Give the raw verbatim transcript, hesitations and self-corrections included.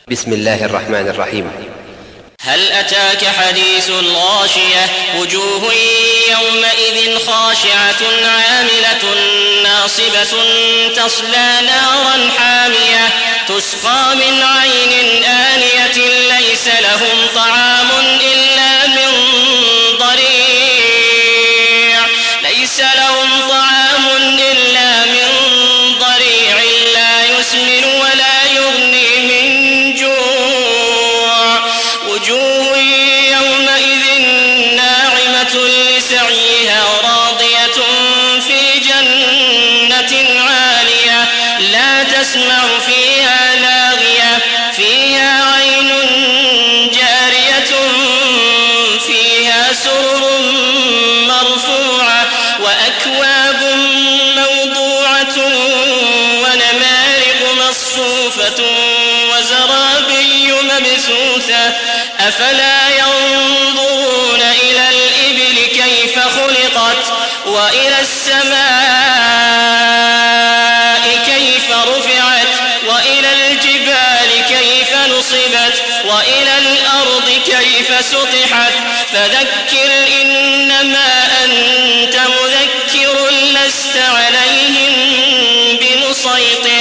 بسم الله الرحمن الرحيم. هل أتاك حديث الغاشية وجوه يومئذ خاشعة عاملة ناصبة تصلى نارا حامية تسقى من عين آنية ليس لهم طعام إلا من ضريع ليس لهم طعام إلا من ضريع لا يسمن ولا يغني من جوع وجوه يومئذ ناعمة لسعيها راضية في جنة عالية لا تسمع فيها لاغية فيها عين جارية فيها سرر مرفوعة وأكواب موضوعة ونمارق مصفوفة وزرابي مبثوثة أفلا ينظرون إلى الإبل كيف خلقت وإلى السماء كيف رفعت وإلى الجبال كيف نصبت وإلى الأرض كيف سطحت فذكر إنما أنت مذكر لست عليهم بمسيطر